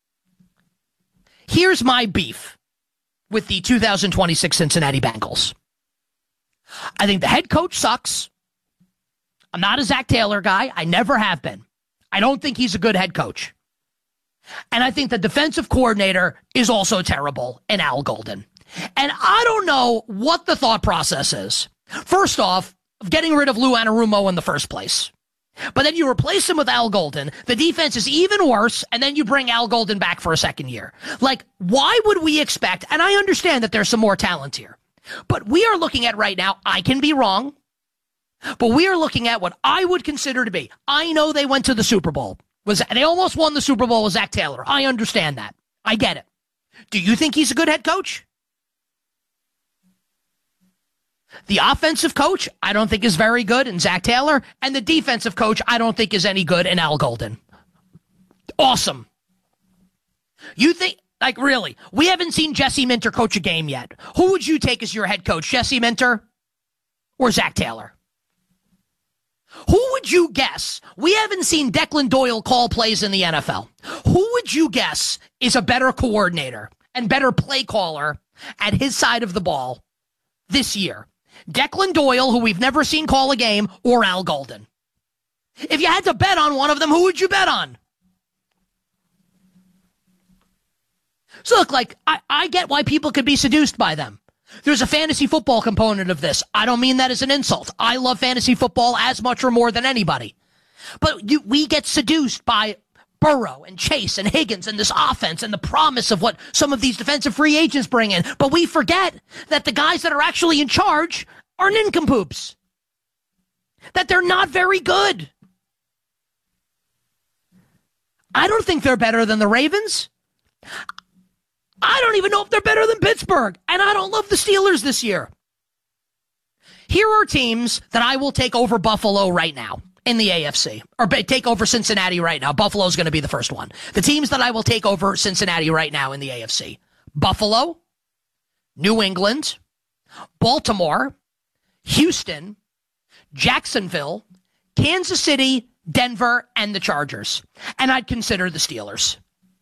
Here's my beef with the two thousand twenty-six Cincinnati Bengals. I think the head coach sucks. I'm not a Zach Taylor guy. I never have been. I don't think he's a good head coach. And I think the defensive coordinator is also terrible in Al Golden. And I don't know what the thought process is. First off, of getting rid of Lou Anarumo in the first place. But then you replace him with Al Golden. The defense is even worse, and then you bring Al Golden back for a second year. Like, why would we expect, and I understand that there's some more talent here, but we are looking at right now, I can be wrong, but we are looking at what I would consider to be. I know they went to the Super Bowl. Was They almost won the Super Bowl with Zach Taylor. I understand that. I get it. Do you think he's a good head coach? The offensive coach, I don't think is very good in Zach Taylor. And the defensive coach, I don't think is any good in Al Golden. Awesome. You think, like really, we haven't seen Jesse Minter coach a game yet. Who would you take as your head coach, Jesse Minter or Zach Taylor? Who would you guess? We haven't seen Declan Doyle call plays in the N F L. Who would you guess is a better coordinator and better play caller at his side of the ball this year? Declan Doyle, who we've never seen call a game, or Al Golden? If you had to bet on one of them, who would you bet on? So look, like, I, I get why people could be seduced by them. There's a fantasy football component of this. I don't mean that as an insult. I love fantasy football as much or more than anybody. But you, we get seduced by Burrow and Chase and Higgins and this offense and the promise of what some of these defensive free agents bring in. But we forget that the guys that are actually in charge are nincompoops. That they're not very good. I don't think they're better than the Ravens. I don't even know if they're better than Pittsburgh. And I don't love the Steelers this year. Here are teams that I will take over Buffalo right now in the A F C. Or take over Cincinnati right now. Buffalo's going to be the first one. The teams that I will take over Cincinnati right now in the A F C. Buffalo, New England, Baltimore, Houston, Jacksonville, Kansas City, Denver, and the Chargers. And I'd consider the Steelers.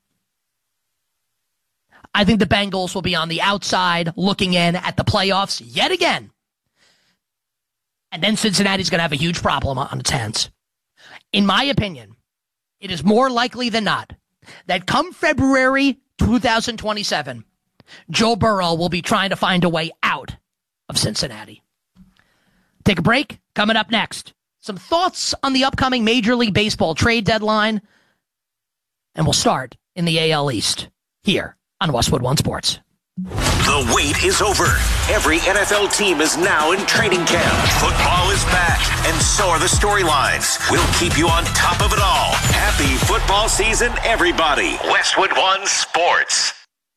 I think the Bengals will be on the outside looking in at the playoffs yet again. And then Cincinnati's going to have a huge problem on its hands. In my opinion, it is more likely than not that come February two thousand twenty-seven, Joe Burrow will be trying to find a way out of Cincinnati. Take a break. Coming up next, some thoughts on the upcoming Major League Baseball trade deadline. And we'll start in the A L East here on Westwood One Sports.
The wait is over. Every N F L team is now in training camp. Football is back, and so are the storylines. We'll keep you on top of it all. Happy football season, everybody. Westwood One Sports.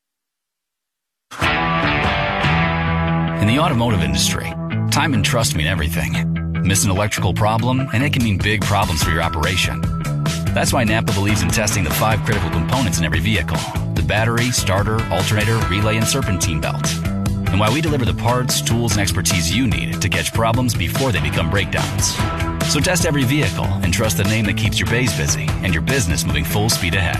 In the automotive industry, time and trust mean everything. Miss an electrical problem, and it can mean big problems for your operation. That's why Napa believes in testing the five critical components in every vehicle: the battery, starter, alternator, relay, and serpentine belt. And why we deliver the parts, tools, and expertise you need to catch problems before they become breakdowns. So test every vehicle and trust the name that keeps your bays busy and your business moving full speed ahead.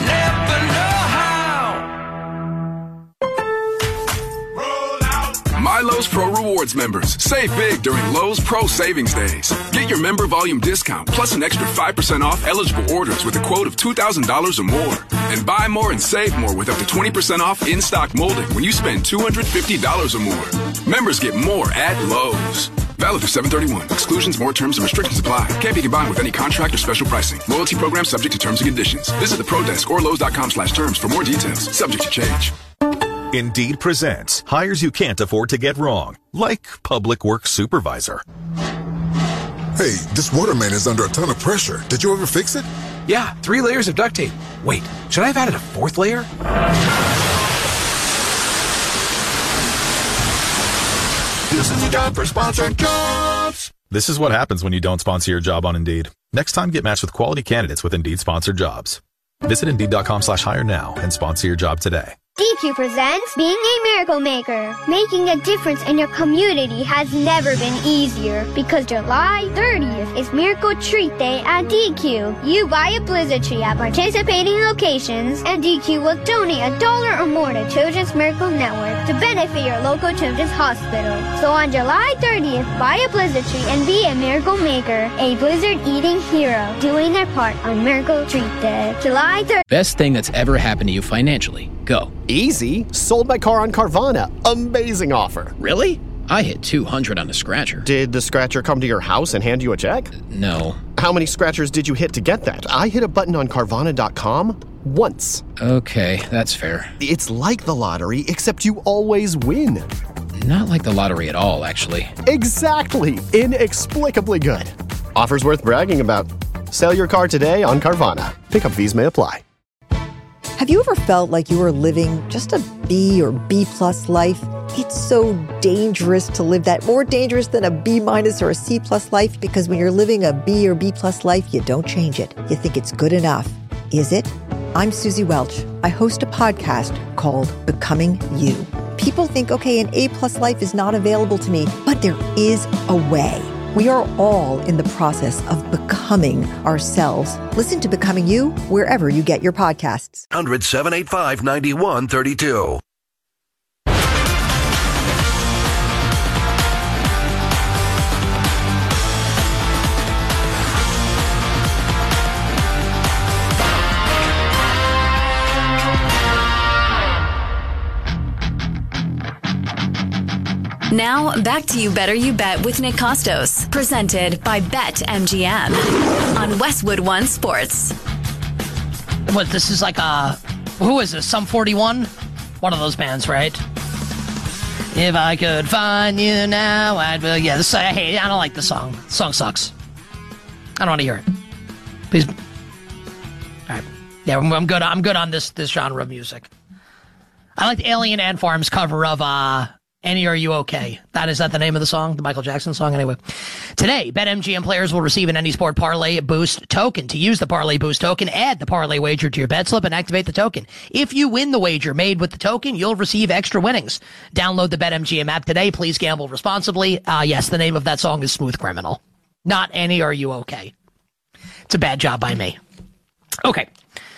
Napa know-how.
Buy Lowe's Pro Rewards members. Save big during Lowe's Pro Savings Days. Get your member volume discount plus an extra five percent off eligible orders with a quote of two thousand dollars or more. And buy more and save more with up to twenty percent off in-stock molding when you spend two hundred fifty dollars or more. Members get more at Lowe's. Valid through seven thirty-one. Exclusions, more terms, and restrictions apply. Can't be combined with any contract or special pricing. Loyalty program subject to terms and conditions. Visit the Pro Desk or Lowe's.com slash terms for more details. Subject to change.
Indeed presents hires you can't afford to get wrong, like public works supervisor.
Hey, this waterman is under a ton of pressure. Did you ever fix it?
Yeah, three layers of duct tape. Wait, should I have added a fourth layer?
This is a job for sponsored jobs.
This is what happens when you don't sponsor your job on Indeed. Next time, get matched with quality candidates with Indeed sponsored jobs. Visit Indeed.com slash hire now and sponsor your job today.
D Q presents Being a Miracle Maker. Making a difference in your community has never been easier because July thirtieth is Miracle Treat Day at D Q. You buy a Blizzard tree at participating locations and D Q will donate a dollar or more to Children's Miracle Network to benefit your local children's hospital. So on July thirtieth, buy a Blizzard tree and be a Miracle Maker, a Blizzard eating hero, doing their part on Miracle Treat Day. July thirtieth.
Best thing that's ever happened to you financially. Go.
Easy. Sold my car on Carvana. Amazing offer.
Really? I hit two hundred on the scratcher.
Did the scratcher come to your house and hand you a check?
No.
How many scratchers did you hit to get that? I hit a button on Carvana dot com once.
Okay, that's fair.
It's like the lottery, except you always win.
Not like the lottery at all, actually.
Exactly. Inexplicably good. Offers worth bragging about. Sell your car today on Carvana. Pickup fees may apply.
Have you ever felt like you were living just a B or B plus life? It's so dangerous to live that, more dangerous than a B minus or a C plus life, because when you're living a B or B plus life, you don't change it. You think it's good enough. Is it? I'm Susie Welch. I host a podcast called Becoming You. People think, okay, an A plus life is not available to me, but there is a way. We are all in the process of becoming ourselves. Listen to Becoming You wherever you get your podcasts.
one hundred, seven eight five, nine one three two.
Now, back to You Better You Bet with Nick Costos, presented by BetMGM on Westwood One Sports.
What, this is like a, who is this, Sum forty-one? One of those bands, right? If I could find you now, I'd, uh, yeah, this, I hate, I don't like this song. The song sucks. I don't want to hear it. Please. All right. Yeah, I'm, I'm good, I'm good on this, this genre of music. I like the Alien Ant Farm's cover of, uh, Annie, Are You Okay? That is that the name of the song, the Michael Jackson song? Anyway, today, BetMGM players will receive an AnySport Parlay Boost token. To use the Parlay Boost token, add the parlay wager to your bet slip and activate the token. If you win the wager made with the token, you'll receive extra winnings. Download the BetMGM app today. Please gamble responsibly. Uh, yes, the name of that song is Smooth Criminal, not Annie, Are You Okay? It's a bad job by me. Okay.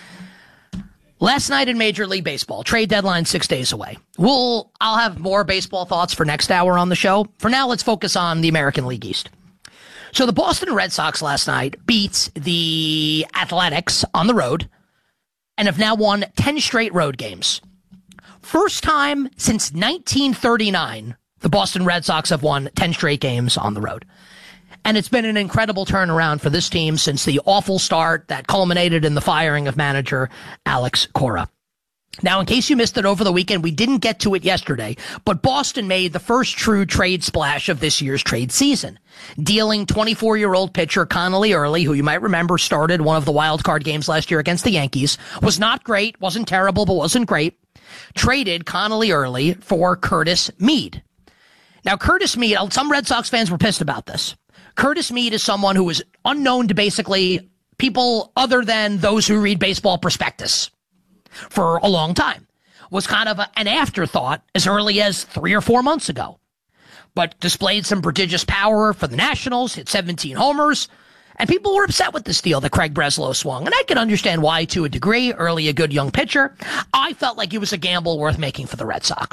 Last night in Major League Baseball, trade deadline six days away. We'll, I'll have more baseball thoughts for next hour on the show. For now, let's focus on the American League East. So the Boston Red Sox last night beat the Athletics on the road and have now won ten straight road games. First time since nineteen thirty-nine, the Boston Red Sox have won ten straight games on the road. And it's been an incredible turnaround for this team since the awful start that culminated in the firing of manager Alex Cora. Now, in case you missed it over the weekend, we didn't get to it yesterday, but Boston made the first true trade splash of this year's trade season, dealing twenty-four-year-old pitcher Connolly Early, who you might remember started one of the wild card games last year against the Yankees, was not great, wasn't terrible, but wasn't great, traded Connolly Early for Curtis Mead. Now, Curtis Mead, some Red Sox fans were pissed about this. Curtis Mead is someone who is unknown to basically people other than those who read Baseball Prospectus for a long time. Was kind of a, an afterthought as early as three or four months ago, but displayed some prodigious power for the Nationals, hit seventeen homers, and people were upset with this deal that Craig Breslow swung. And I can understand why to a degree. Early, a good young pitcher. I felt like it was a gamble worth making for the Red Sox.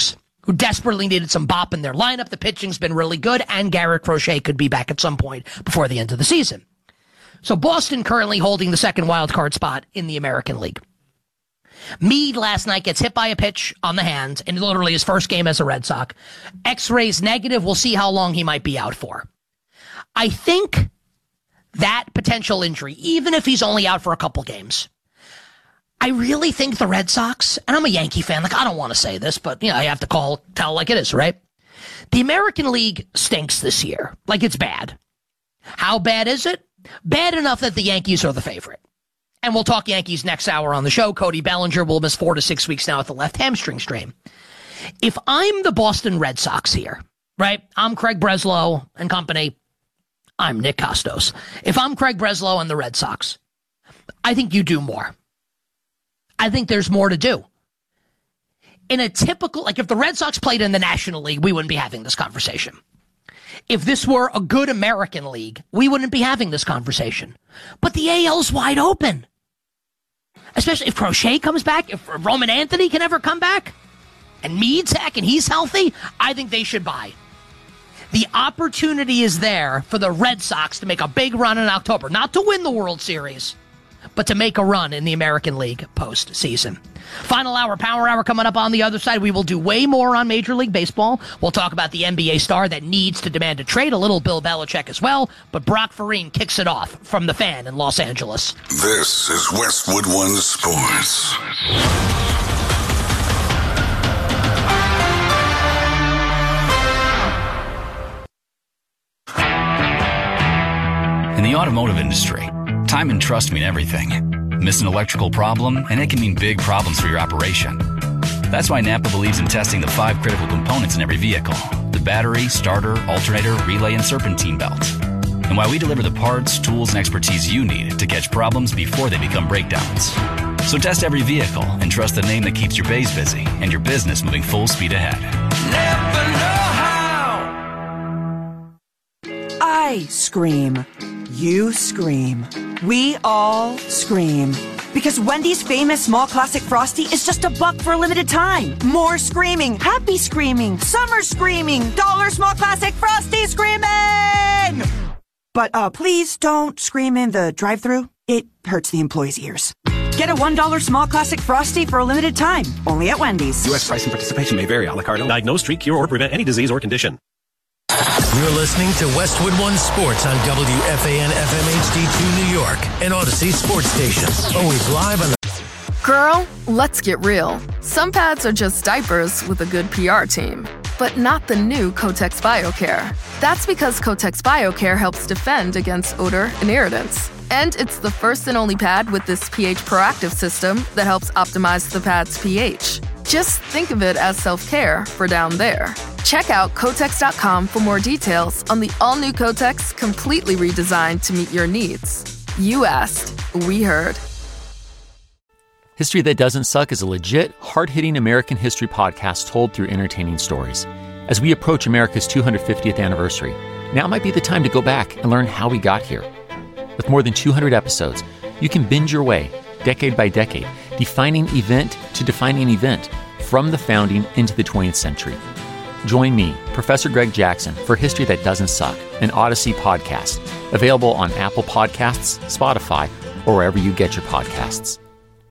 who desperately needed some bop in their lineup. The pitching's been really good, and Garrett Crochet could be back at some point before the end of the season. So Boston currently holding the second wild card spot in the American League. Meade last night gets hit by a pitch on the hand in literally his first game as a Red Sox. X-rays negative. We'll see how long he might be out for. I think that potential injury, even if he's only out for a couple games, I really think the Red Sox, and I'm a Yankee fan, like I don't want to say this, but you know, I have to call, tell like it is, right? The American League stinks this year. Like it's bad. How bad is it? Bad enough that the Yankees are the favorite. And we'll talk Yankees next hour on the show. Cody Bellinger will miss four to six weeks now with the left hamstring strain. If I'm the Boston Red Sox here, right? I'm Craig Breslow and company. I'm Nick Costos. If I'm Craig Breslow and the Red Sox, I think you do more. I think there's more to do. In a typical, like if the Red Sox played in the National League, we wouldn't be having this conversation. If this were a good American League, we wouldn't be having this conversation. But the A L's wide open. Especially if Crochet comes back, if Roman Anthony can ever come back, and Meade's back and he's healthy, I think they should buy. The opportunity is there for the Red Sox to make a big run in October. Not to win the World Series, but to make a run in the American League postseason. Final hour, power hour coming up on the other side. We will do way more on Major League Baseball. We'll talk about the N B A star that needs to demand a trade, a little Bill Belichick as well. But Brock Farine kicks it off from the Fan in Los Angeles.
This is Westwood One Sports.
In the automotive industry, time and trust mean everything. Miss an electrical problem, and it can mean big problems for your operation. That's why Napa believes in testing the five critical components in every vehicle: the battery, starter, alternator, relay, and serpentine belt. And why we deliver the parts, tools, and expertise you need to catch problems before they become breakdowns. So test every vehicle and trust the name that keeps your bays busy and your business moving full speed ahead.
Never know how. I scream. You scream. We all scream. Because Wendy's famous small classic Frosty is just a buck for a limited time. More screaming, happy screaming, summer screaming, dollar small classic Frosty screaming! But uh, please don't scream in the drive-thru. It hurts the employees' ears. Get a one dollar small classic Frosty for a limited time. Only at Wendy's.
U S price and participation may vary. A la carte.
Diagnose, treat, cure, or prevent any disease or condition.
You're listening to Westwood One Sports on W F A N F M H D two New York and Odyssey Sports Station. Always live on the...
Girl, let's get real. Some pads are just diapers with a good P R team. But not the new Kotex BioCare. That's because Kotex BioCare helps defend against odor and irritants. And it's the first and only pad with this pH proactive system that helps optimize the pad's pH. Just think of it as self-care for down there. Check out Kotex dot com for more details on the all-new Kotex, completely redesigned to meet your needs. You asked, we heard.
History That Doesn't Suck is a legit, hard-hitting American history podcast told through entertaining stories. As we approach America's two hundred fiftieth anniversary, now might be the time to go back and learn how we got here. With more than two hundred episodes, you can binge your way, decade by decade, defining event to defining event, from the founding into the twentieth century. Join me, Professor Greg Jackson, for History That Doesn't Suck, an Odyssey podcast, available on Apple Podcasts, Spotify, or wherever you get your podcasts.